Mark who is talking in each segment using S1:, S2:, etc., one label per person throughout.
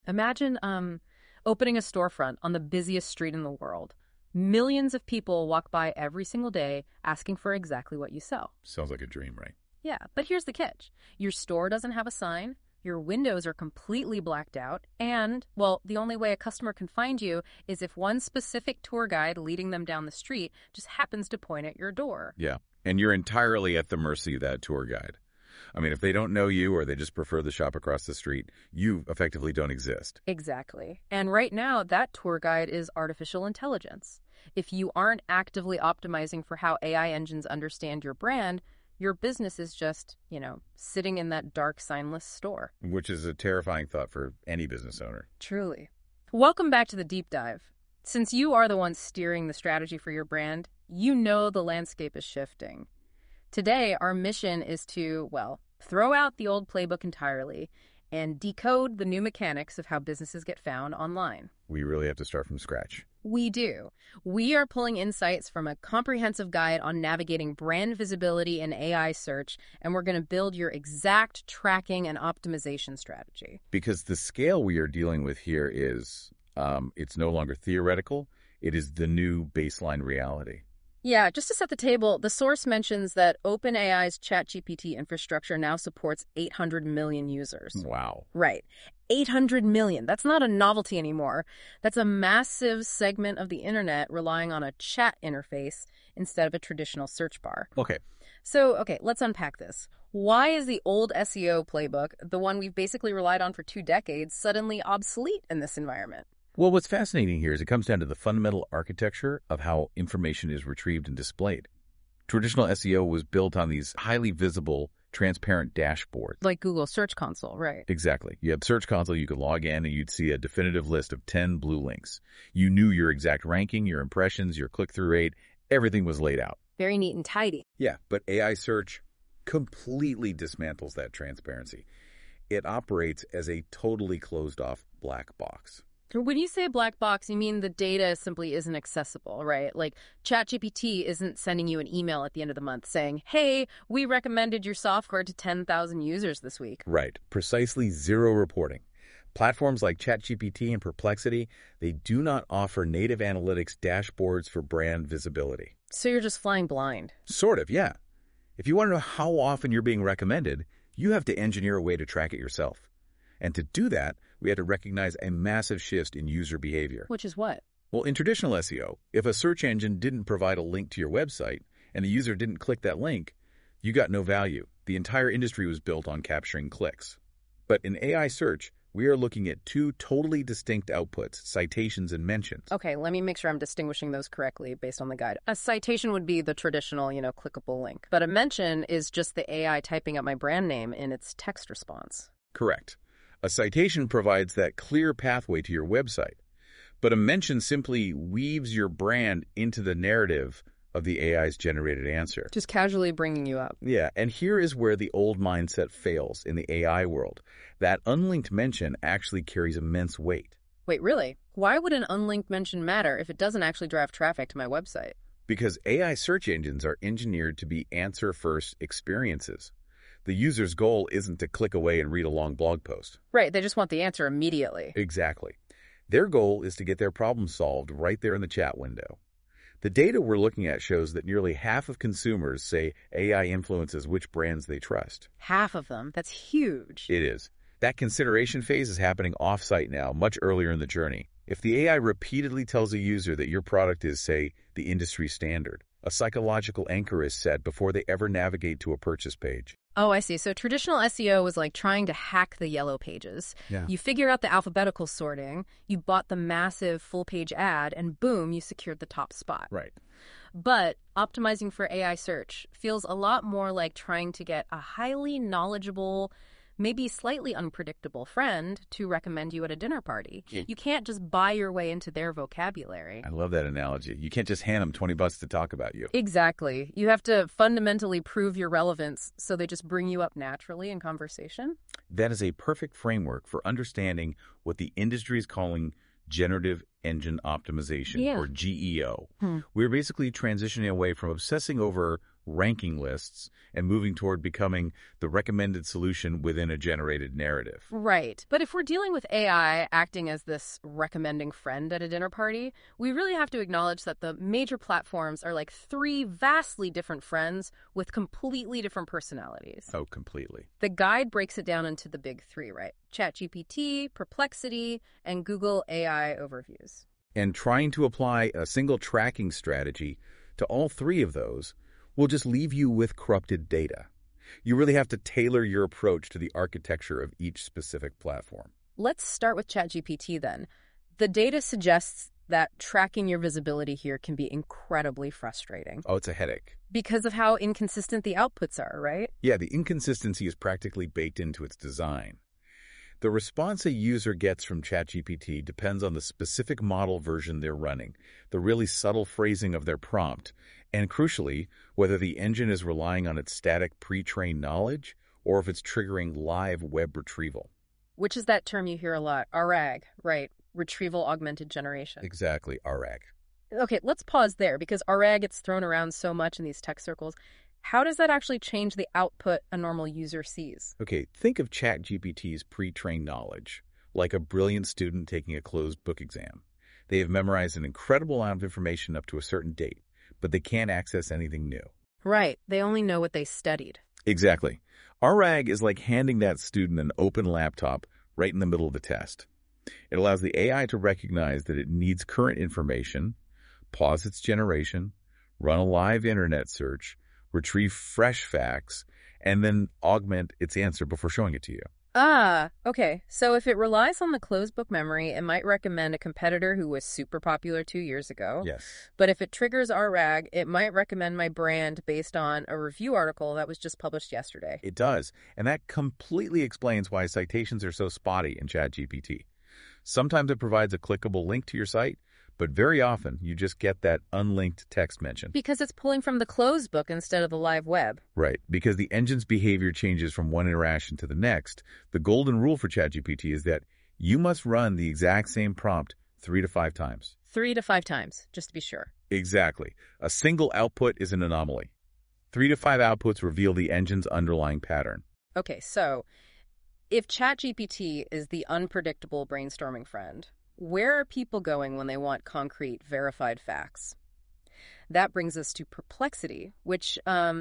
S1: Imagine opening a storefront on the busiest street in the world. Millions of people walk by every single day asking for exactly what you sell.
S2: Sounds like a dream, right?
S1: Yeah, but here's the catch. Your store doesn't have a sign, your windows are completely blacked out, and, well, the only way a customer can find you is if one specific tour guide leading them down the street just happens to point at your door.
S2: Yeah, and you're entirely at the mercy of that tour guide. I mean, if they don't know you or they just prefer the shop across the street, you effectively don't exist.
S1: Exactly. And right now, that tour guide is artificial intelligence. If you aren't actively optimizing for how AI engines understand your brand, your business is just, sitting in that dark, signless store.
S2: Which is a terrifying thought for any business owner.
S1: Truly. Welcome back to the deep dive. Since you are the one steering the strategy for your brand, you know the landscape is shifting. Today, our mission is to, throw out the old playbook entirely and decode the new mechanics of how businesses get found online.
S2: We really have to start from scratch.
S1: We do. We are pulling insights from a comprehensive guide on navigating brand visibility and AI search, and we're going to build your exact tracking and optimization strategy.
S2: Because the scale we are dealing with here is, it's no longer theoretical. It is the new baseline reality.
S1: Yeah, just to set the table, the source mentions that OpenAI's ChatGPT infrastructure now supports 800 million users.
S2: Wow.
S1: Right. 800 million. That's not a novelty anymore. That's a massive segment of the internet relying on a chat interface instead of a traditional search bar.
S2: Okay.
S1: So, let's unpack this. Why is the old SEO playbook, the one we've basically relied on for 2 decades, suddenly obsolete in this environment?
S2: Well, what's fascinating here is it comes down to the fundamental architecture of how information is retrieved and displayed. Traditional SEO was built on these highly visible, transparent dashboards.
S1: Like Google Search Console, right?
S2: Exactly. You have Search Console, you could log in and you'd see a definitive list of 10 blue links. You knew your exact ranking, your impressions, your click-through rate, everything was laid out.
S1: Very neat and tidy.
S2: Yeah, but AI search completely dismantles that transparency. It operates as a totally closed-off black box.
S1: When you say black box, you mean the data simply isn't accessible, right? Like ChatGPT isn't sending you an email at the end of the month saying, hey, we recommended your software to 10,000 users this week.
S2: Right. Precisely zero reporting. Platforms like ChatGPT and Perplexity, they do not offer native analytics dashboards for brand visibility.
S1: So you're just flying blind.
S2: Sort of, yeah. If you want to know how often you're being recommended, you have to engineer a way to track it yourself. And to do that, we had to recognize a massive shift in user behavior.
S1: Which is what?
S2: Well, in traditional SEO, if a search engine didn't provide a link to your website and the user didn't click that link, you got no value. The entire industry was built on capturing clicks. But in AI search, we are looking at 2 totally distinct outputs, citations and mentions.
S1: Okay, let me make sure I'm distinguishing those correctly based on the guide. A citation would be the traditional, clickable link. But a mention is just the AI typing up my brand name in its text response.
S2: Correct. A citation provides that clear pathway to your website, but a mention simply weaves your brand into the narrative of the AI's generated answer.
S1: Just casually bringing you up.
S2: Yeah, and here is where the old mindset fails in the AI world. That unlinked mention actually carries immense weight.
S1: Wait, really? Why would an unlinked mention matter if it doesn't actually drive traffic to my website?
S2: Because AI search engines are engineered to be answer-first experiences. The user's goal isn't to click away and read a long blog post.
S1: Right, they just want the answer immediately.
S2: Exactly. Their goal is to get their problem solved right there in the chat window. The data we're looking at shows that nearly half of consumers say AI influences which brands they trust.
S1: Half of them? That's huge.
S2: It is. That consideration phase is happening off-site now, much earlier in the journey. If the AI repeatedly tells a user that your product is, say, the industry standard, a psychological anchor is set before they ever navigate to a purchase page.
S1: Oh, I see. So traditional SEO was like trying to hack the yellow pages.
S2: Yeah.
S1: You figure out the alphabetical sorting, you bought the massive full-page ad, and boom, you secured the top spot.
S2: Right.
S1: But optimizing for AI search feels a lot more like trying to get a highly knowledgeable, maybe slightly unpredictable friend to recommend you at a dinner party.
S2: Yeah.
S1: You can't just buy your way into their vocabulary.
S2: I love that analogy. You can't just hand them $20 to talk about you.
S1: Exactly. You have to fundamentally prove your relevance, so they just bring you up naturally in conversation.
S2: That is a perfect framework for understanding what the industry is calling generative engine optimization, or GEO. We're basically transitioning away from obsessing over ranking lists, and moving toward becoming the recommended solution within a generated narrative.
S1: Right. But if we're dealing with AI acting as this recommending friend at a dinner party, we really have to acknowledge that the major platforms are like three vastly different friends with completely different personalities.
S2: Oh, completely.
S1: The guide breaks it down into the big three, right? ChatGPT, Perplexity, and Google AI overviews.
S2: And trying to apply a single tracking strategy to all three of those will just leave you with corrupted data. You really have to tailor your approach to the architecture of each specific platform.
S1: Let's start with ChatGPT then. The data suggests that tracking your visibility here can be incredibly frustrating.
S2: Oh, it's a headache.
S1: Because of how inconsistent the outputs are, right?
S2: Yeah, the inconsistency is practically baked into its design. The response a user gets from ChatGPT depends on the specific model version they're running, the really subtle phrasing of their prompt, and crucially, whether the engine is relying on its static pre-trained knowledge or if it's triggering live web retrieval.
S1: Which is that term you hear a lot, RAG, right? Retrieval Augmented Generation.
S2: Exactly, RAG.
S1: Okay, let's pause there because RAG gets thrown around so much in these tech circles. How does that actually change the output a normal user sees?
S2: Okay, think of ChatGPT's pre-trained knowledge, like a brilliant student taking a closed book exam. They have memorized an incredible amount of information up to a certain date, but they can't access anything new.
S1: Right, they only know what they studied.
S2: Exactly. RAG is like handing that student an open laptop right in the middle of the test. It allows the AI to recognize that it needs current information, pause its generation, run a live internet search, retrieve fresh facts, and then augment its answer before showing it to you.
S1: Ah, okay. So if it relies on the closed book memory, it might recommend a competitor who was super popular 2 years ago.
S2: Yes.
S1: But if it triggers RAG, it might recommend my brand based on a review article that was just published yesterday.
S2: It does, and that completely explains why citations are so spotty in ChatGPT. Sometimes it provides a clickable link to your site, but very often you just get that unlinked text mention.
S1: Because it's pulling from the closed book instead of the live web.
S2: Right, because the engine's behavior changes from one interaction to the next. The golden rule for ChatGPT is that you must run the exact same prompt 3 to 5 times.
S1: 3 to 5 times, just to be sure.
S2: Exactly. A single output is an anomaly. 3 to 5 outputs reveal the engine's underlying pattern.
S1: Okay, so if ChatGPT is the unpredictable brainstorming friend, where are people going when they want concrete, verified facts? That brings us to Perplexity, which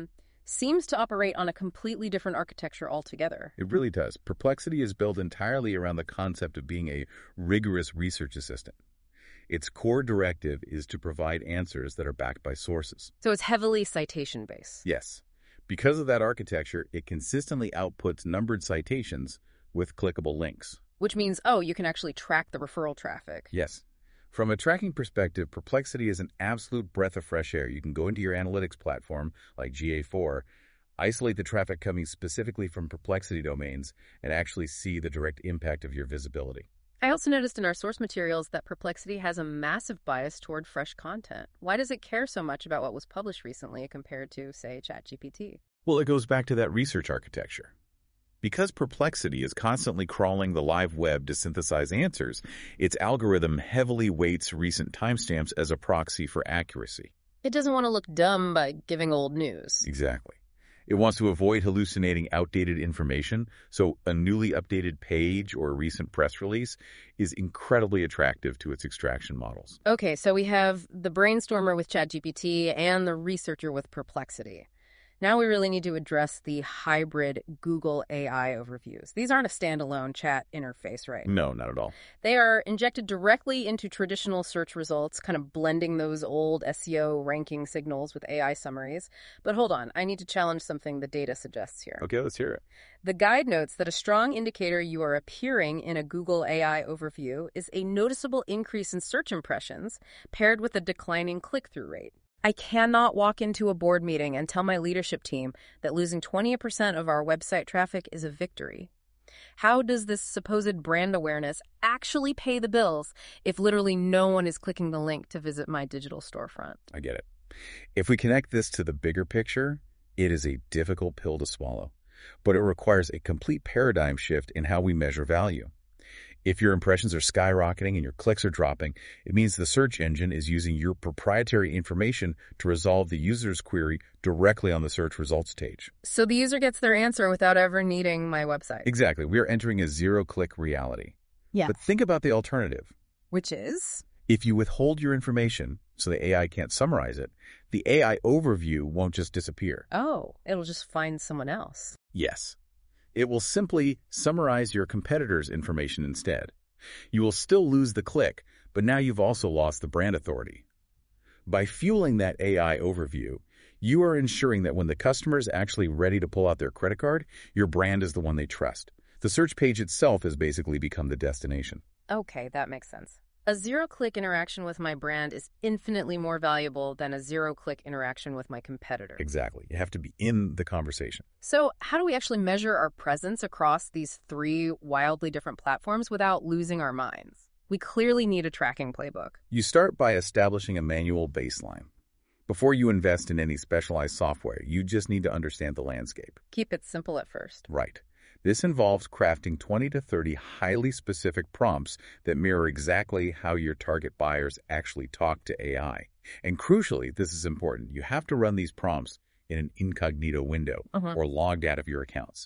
S1: seems to operate on a completely different architecture altogether.
S2: It really does. Perplexity is built entirely around the concept of being a rigorous research assistant. Its core directive is to provide answers that are backed by sources.
S1: So it's heavily citation-based.
S2: Yes. Because of that architecture, it consistently outputs numbered citations with clickable links.
S1: Which means, oh, you can actually track the referral traffic.
S2: Yes. From a tracking perspective, Perplexity is an absolute breath of fresh air. You can go into your analytics platform, like GA4, isolate the traffic coming specifically from Perplexity domains, and actually see the direct impact of your visibility.
S1: I also noticed in our source materials that Perplexity has a massive bias toward fresh content. Why does it care so much about what was published recently compared to, say, ChatGPT?
S2: Well, it goes back to that research architecture. Because Perplexity is constantly crawling the live web to synthesize answers, its algorithm heavily weights recent timestamps as a proxy for accuracy.
S1: It doesn't want to look dumb by giving old news.
S2: Exactly. It wants to avoid hallucinating outdated information, so a newly updated page or a recent press release is incredibly attractive to its extraction models.
S1: Okay, so we have the brainstormer with ChatGPT and the researcher with Perplexity. Now we really need to address the hybrid Google AI overviews. These aren't a standalone chat interface, right?
S2: No, not at all.
S1: They are injected directly into traditional search results, kind of blending those old SEO ranking signals with AI summaries. But hold on, I need to challenge something the data suggests here.
S2: Okay, let's hear it.
S1: The guide notes that a strong indicator you are appearing in a Google AI overview is a noticeable increase in search impressions paired with a declining click-through rate. I cannot walk into a board meeting and tell my leadership team that losing 20% of our website traffic is a victory. How does this supposed brand awareness actually pay the bills if literally no one is clicking the link to visit my digital storefront?
S2: I get it. If we connect this to the bigger picture, it is a difficult pill to swallow, but it requires a complete paradigm shift in how we measure value. If your impressions are skyrocketing and your clicks are dropping, it means the search engine is using your proprietary information to resolve the user's query directly on the search results page.
S1: So the user gets their answer without ever needing my website.
S2: Exactly. We are entering a zero-click reality.
S1: Yeah.
S2: But think about the alternative.
S1: Which is?
S2: If you withhold your information so the AI can't summarize it, the AI overview won't just disappear.
S1: Oh, it'll just find someone else.
S2: Yes. It will simply summarize your competitor's information instead. You will still lose the click, but now you've also lost the brand authority. By fueling that AI overview, you are ensuring that when the customer is actually ready to pull out their credit card, your brand is the one they trust. The search page itself has basically become the destination.
S1: Okay, that makes sense. A zero-click interaction with my brand is infinitely more valuable than a zero-click interaction with my competitor.
S2: Exactly. You have to be in the conversation.
S1: So how do we actually measure our presence across these three wildly different platforms without losing our minds? We clearly need a tracking playbook.
S2: You start by establishing a manual baseline. Before you invest in any specialized software, you just need to understand the landscape.
S1: Keep it simple at first.
S2: Right. This involves crafting 20 to 30 highly specific prompts that mirror exactly how your target buyers actually talk to AI. And crucially, this is important, you have to run these prompts in an incognito window or logged out of your accounts.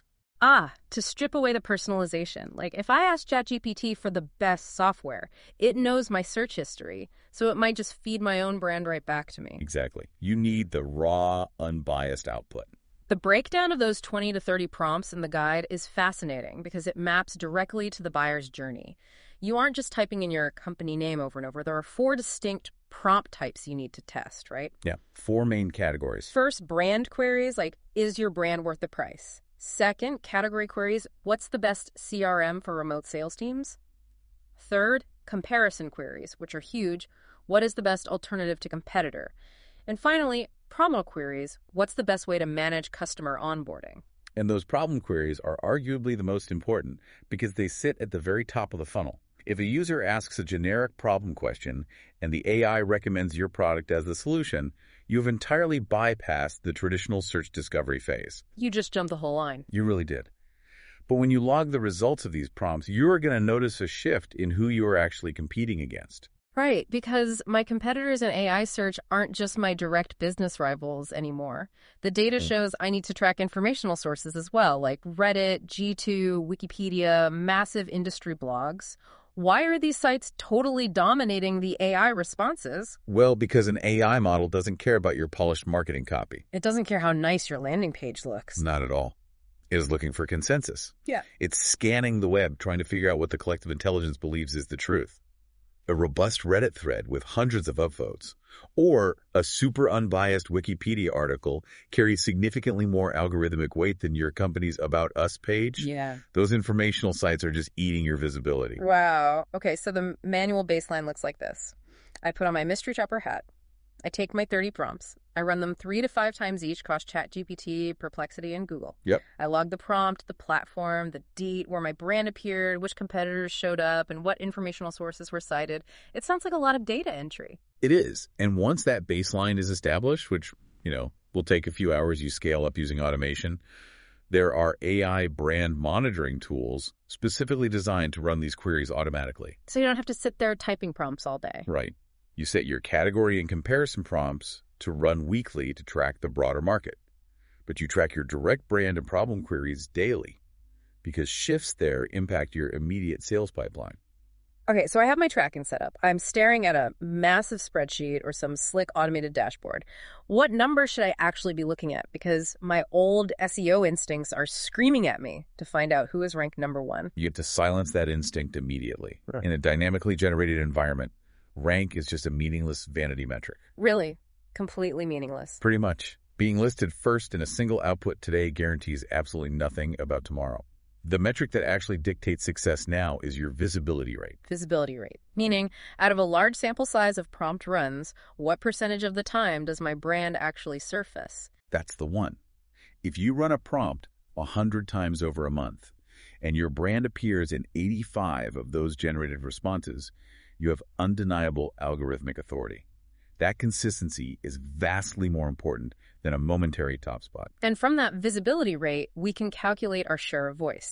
S1: To strip away the personalization. Like if I ask ChatGPT for the best software, it knows my search history, so it might just feed my own brand right back to me.
S2: Exactly. You need the raw, unbiased output.
S1: The breakdown of those 20 to 30 prompts in the guide is fascinating because it maps directly to the buyer's journey. You aren't just typing in your company name over and over. There are 4 distinct prompt types you need to test, right?
S2: Yeah, 4 main categories.
S1: First, brand queries, like, is your brand worth the price? Second, category queries, what's the best CRM for remote sales teams? Third, comparison queries, which are huge. What is the best alternative to competitor? And finally, problem queries, what's the best way to manage customer onboarding?
S2: And those problem queries are arguably the most important because they sit at the very top of the funnel. If a user asks a generic problem question and the AI recommends your product as the solution, you've entirely bypassed the traditional search discovery phase.
S1: You just jumped the whole line.
S2: You really did. But when you log the results of these prompts, you're going to notice a shift in who you are actually competing against.
S1: Right, because my competitors in AI search aren't just my direct business rivals anymore. The data shows I need to track informational sources as well, like Reddit, G2, Wikipedia, massive industry blogs. Why are these sites totally dominating the AI responses?
S2: Well, because an AI model doesn't care about your polished marketing copy.
S1: It doesn't care how nice your landing page looks.
S2: Not at all. It is looking for consensus.
S1: Yeah.
S2: It's scanning the web, trying to figure out what the collective intelligence believes is the truth. A robust Reddit thread with hundreds of upvotes, or a super unbiased Wikipedia article carries significantly more algorithmic weight than your company's About Us page.
S1: Yeah.
S2: Those informational sites are just eating your visibility.
S1: Wow. Okay, so the manual baseline looks like this. I put on my mystery shopper hat. I take my 30 prompts. I run them 3 to 5 times each across ChatGPT, Perplexity, and Google.
S2: Yep.
S1: I log the prompt, the platform, the date, where my brand appeared, which competitors showed up, and what informational sources were cited. It sounds like a lot of data entry.
S2: It is. And once that baseline is established, which, will take a few hours, you scale up using automation, there are AI brand monitoring tools specifically designed to run these queries automatically.
S1: So you don't have to sit there typing prompts all day.
S2: Right. You set your category and comparison prompts to run weekly to track the broader market. But you track your direct brand and problem queries daily because shifts there impact your immediate sales pipeline.
S1: Okay, so I have my tracking set up. I'm staring at a massive spreadsheet or some slick automated dashboard. What number should I actually be looking at? Because my old SEO instincts are screaming at me to find out who is ranked number 1.
S2: You have to silence that instinct immediately. Right. In a dynamically generated environment, rank is just a meaningless vanity metric.
S1: Really? Completely meaningless.
S2: Pretty much. Being listed first in a single output today guarantees absolutely nothing about tomorrow. The metric that actually dictates success now is your visibility rate.
S1: Visibility rate. Meaning, out of a large sample size of prompt runs, what percentage of the time does my brand actually surface?
S2: That's the one. If you run a prompt 100 times over a month, and your brand appears in 85 of those generated responses, you have undeniable algorithmic authority. That consistency is vastly more important than a momentary top spot.
S1: And from that visibility rate, we can calculate our share of voice.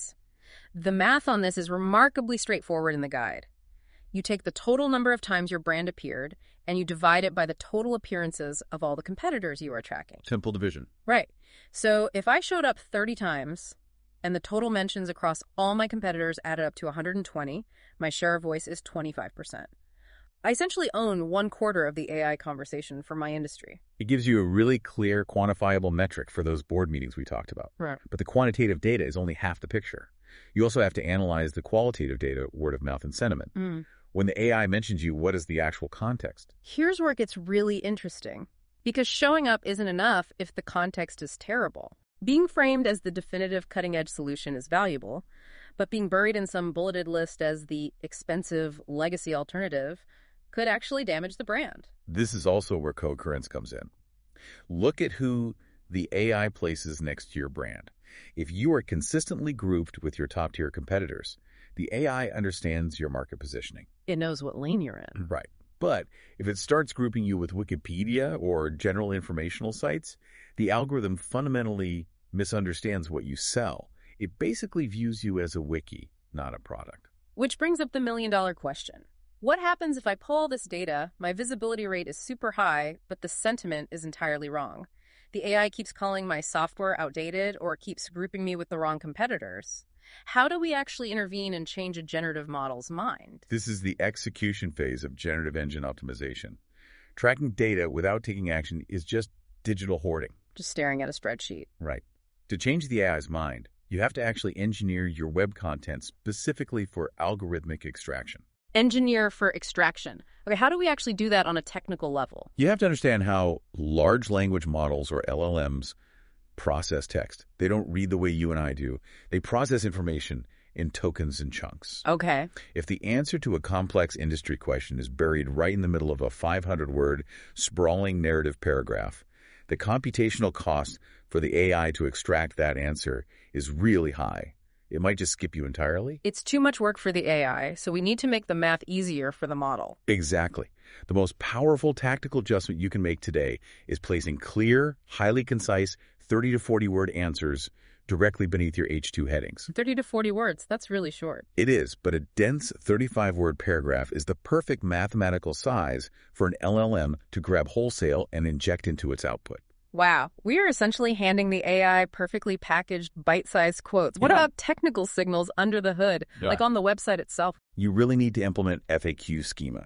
S1: The math on this is remarkably straightforward in the guide. You take the total number of times your brand appeared, and you divide it by the total appearances of all the competitors you are tracking.
S2: Simple division.
S1: Right. So if I showed up 30 times, and the total mentions across all my competitors added up to 120, my share of voice is 25%. I essentially own 1/4 of the AI conversation for my industry.
S2: It gives you a really clear, quantifiable metric for those board meetings we talked about.
S1: Right.
S2: But the quantitative data is only half the picture. You also have to analyze the qualitative data, word of mouth and sentiment. When the AI mentions you, what is the actual context?
S1: Here's where it gets really interesting. Because showing up isn't enough if the context is terrible. Being framed as the definitive cutting-edge solution is valuable, but being buried in some bulleted list as the expensive legacy alternative could actually damage the brand.
S2: This is also where co-occurrence comes in. Look at who the AI places next to your brand. If you are consistently grouped with your top-tier competitors, the AI understands your market positioning.
S1: It knows what lane you're in.
S2: Right. But if it starts grouping you with Wikipedia or general informational sites, the algorithm fundamentally misunderstands what you sell. It basically views you as a wiki, not a product.
S1: Which brings up the million-dollar question. What happens if I pull all this data, my visibility rate is super high, but the sentiment is entirely wrong? The AI keeps calling my software outdated or keeps grouping me with the wrong competitors. How do we actually intervene and change a generative model's mind?
S2: This is the execution phase of generative engine optimization. Tracking data without taking action is just digital hoarding.
S1: Just staring at a spreadsheet.
S2: Right. To change the AI's mind, you have to actually engineer your web content specifically for algorithmic extraction.
S1: Engineer for extraction. Okay, how do we actually do that on a technical level?
S2: You have to understand how large language models, or LLMs, process text. They don't read the way you and I do. They process information in tokens and chunks.
S1: Okay.
S2: If the answer to a complex industry question is buried right in the middle of a 500-word sprawling narrative paragraph, the computational cost for the AI to extract that answer is really high. It might just skip you entirely.
S1: It's too much work for the AI, so we need to make the math easier for the model.
S2: Exactly. The most powerful tactical adjustment you can make today is placing clear, highly concise 30 to 40 word answers directly beneath your H2 headings.
S1: 30 to 40 words, that's really short.
S2: It is, but a dense 35-word paragraph is the perfect mathematical size for an LLM to grab wholesale and inject into its output.
S1: Wow, we are essentially handing the AI perfectly packaged, bite-sized quotes. What about technical signals under the hood, like on the website itself?
S2: You really need to implement FAQ schema.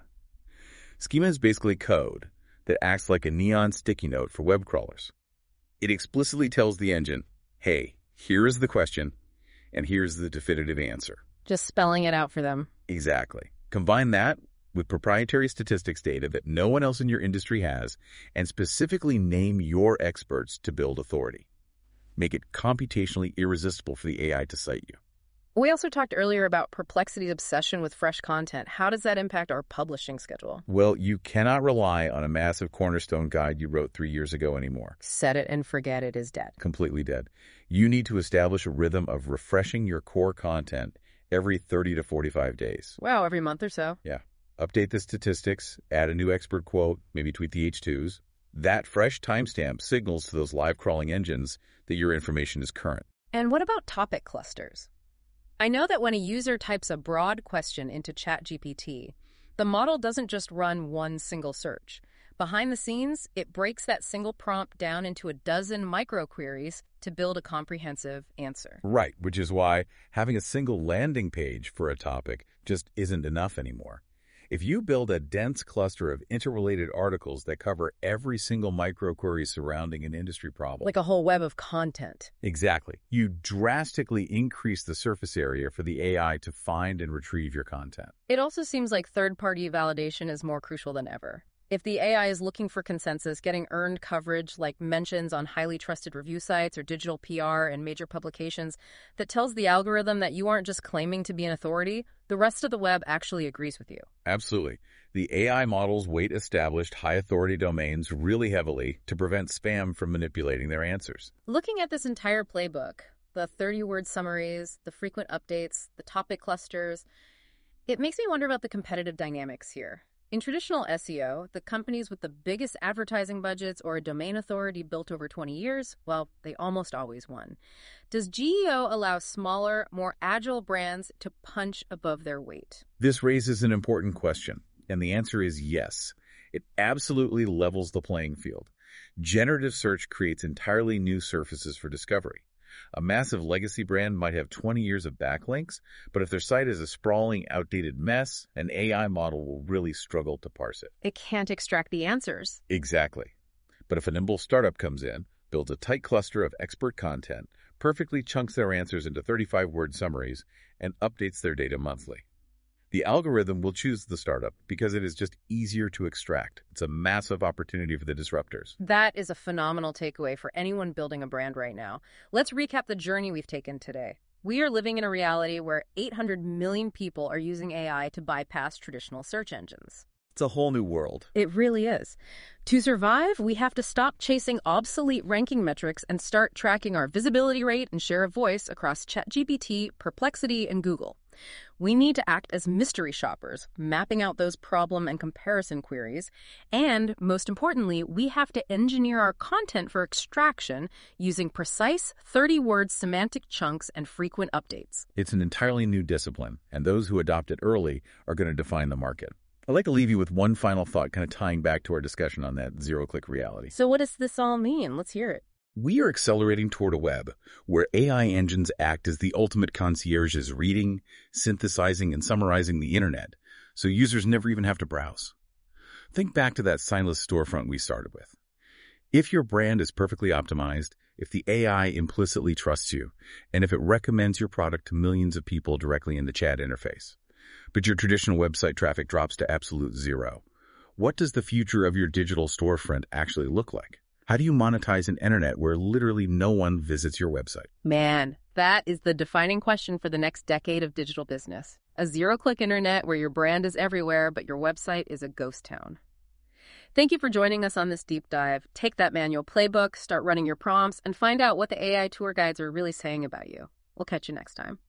S2: Schema is basically code that acts like a neon sticky note for web crawlers. It explicitly tells the engine, hey, here is the question, and here's the definitive answer.
S1: Just spelling it out for them.
S2: Exactly. Combine that with proprietary statistics data that no one else in your industry has, and specifically name your experts to build authority. Make it computationally irresistible for the AI to cite you.
S1: We also talked earlier about Perplexity's obsession with fresh content. How does that impact our publishing schedule?
S2: Well, you cannot rely on a massive cornerstone guide you wrote 3 years ago anymore.
S1: Set it and forget it is dead.
S2: Completely dead. You need to establish a rhythm of refreshing your core content every 30 to 45 days.
S1: Wow, every month or so.
S2: Yeah. Update the statistics, add a new expert quote, maybe tweak the H2s. That fresh timestamp signals to those live crawling engines that your information is current.
S1: And what about topic clusters? I know that when a user types a broad question into ChatGPT, the model doesn't just run one single search. Behind the scenes, it breaks that single prompt down into a dozen micro-queries to build a comprehensive answer.
S2: Right, which is why having a single landing page for a topic just isn't enough anymore. If you build a dense cluster of interrelated articles that cover every single microquery surrounding an industry problem,
S1: Like a whole web of content.
S2: exactly, you drastically increase the surface area for the AI to find and retrieve your content.
S1: It also seems like third-party validation is more crucial than ever. If the AI is looking for consensus, getting earned coverage like mentions on highly trusted review sites or digital PR and major publications that tells the algorithm that you aren't just claiming to be an authority, the rest of the web actually agrees with you.
S2: Absolutely. The AI models weight established high-authority domains really heavily to prevent spam from manipulating their answers.
S1: Looking at this entire playbook, the 30-word summaries, the frequent updates, the topic clusters, it makes me wonder about the competitive dynamics here. In traditional SEO, the companies with the biggest advertising budgets or a domain authority built over 20 years, well, they almost always won. Does GEO allow smaller, more agile brands to punch above their weight?
S2: This raises an important question, and the answer is yes. It absolutely levels the playing field. Generative search creates entirely new surfaces for discovery. A massive legacy brand might have 20 years of backlinks, but if their site is a sprawling, outdated mess, an AI model will really struggle to parse it.
S1: It can't extract the answers.
S2: Exactly. But if a nimble startup comes in, builds a tight cluster of expert content, perfectly chunks their answers into 35-word summaries, and updates their data monthly, the algorithm will choose the startup because it is just easier to extract. It's a massive opportunity for the disruptors.
S1: That is a phenomenal takeaway for anyone building a brand right now. Let's recap the journey we've taken today. We are living in a reality where 800 million people are using AI to bypass traditional search engines.
S2: It's a whole new world.
S1: It really is. To survive, we have to stop chasing obsolete ranking metrics and start tracking our visibility rate and share of voice across ChatGPT, Perplexity, and Google. We need to act as mystery shoppers, mapping out those problem and comparison queries. And, most importantly, we have to engineer our content for extraction using precise 30-word semantic chunks and frequent updates.
S2: It's an entirely new discipline, and those who adopt it early are going to define the market. I'd like to leave you with one final thought, kind of tying back to our discussion on that zero-click reality.
S1: So what does this all mean? Let's hear it.
S2: We are accelerating toward a web where AI engines act as the ultimate concierges, reading, synthesizing, and summarizing the internet, so users never even have to browse. Think back to that signless storefront we started with. If your brand is perfectly optimized, if the AI implicitly trusts you, and if it recommends your product to millions of people directly in the chat interface, but your traditional website traffic drops to absolute zero, what does the future of your digital storefront actually look like? How do you monetize an internet where literally no one visits your website?
S1: Man, that is the defining question for the next decade of digital business. A zero-click internet where your brand is everywhere, but your website is a ghost town. Thank you for joining us on this deep dive. Take that manual playbook, start running your prompts, and find out what the AI tour guides are really saying about you. We'll catch you next time.